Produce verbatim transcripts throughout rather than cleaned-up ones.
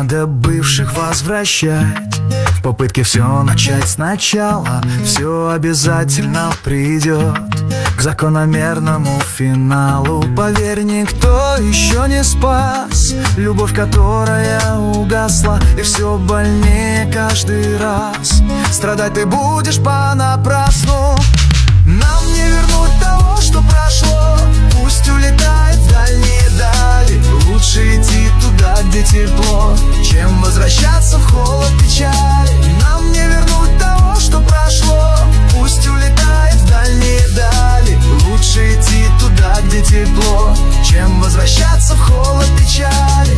надо бывших возвращать. В попытке все начать сначала, все обязательно придет к закономерному финалу. Поверь, никто еще не спас любовь, которая угасла, и все больнее каждый раз. Страдать ты будешь понапрасну. Нам не вернуть того, что прошло. Пусть улетает в дальние дали. Лучше идти туда, где тепло, чем возвращаться в холод печали. Нам не вернуть того, что прошло. Пусть улетает в дальние дали. Лучше идти туда, где тепло, чем возвращаться в холод печали.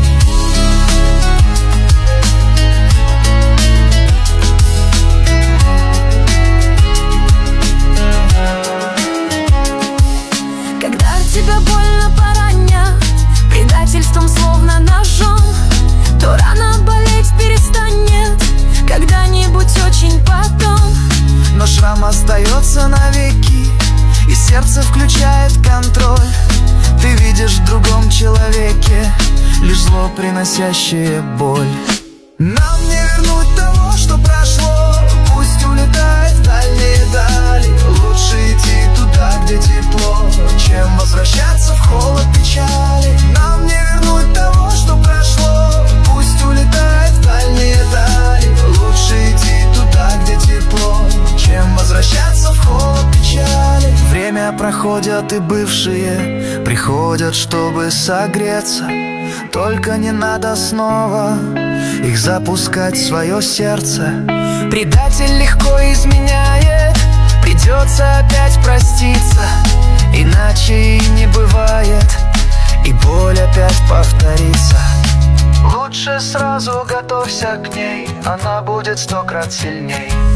Тебя больно поранят предательством, словно ножом, то рано болеть перестанет когда-нибудь очень потом. Но шрам остается навеки, и сердце включает контроль. Ты видишь в другом человеке лишь зло, приносящее боль. Нам не вернуть того, что прошло. Пусть улетает в дальние дали. Лучше идти туда, где тепло, чем возвращаться в холод печали. Нам не вернуть того, что прошло. Пусть улетает в дальние дали. Лучше идти туда, где тепло, чем возвращаться в холод печали. Время проходят, и бывшие приходят, чтобы согреться. Только не надо снова их запускать в свое сердце. Предатель легко изменяет, придется опять проститься, иначе и не бывает, и боль опять повторится. Лучше сразу готовься к ней, она будет сто крат сильней.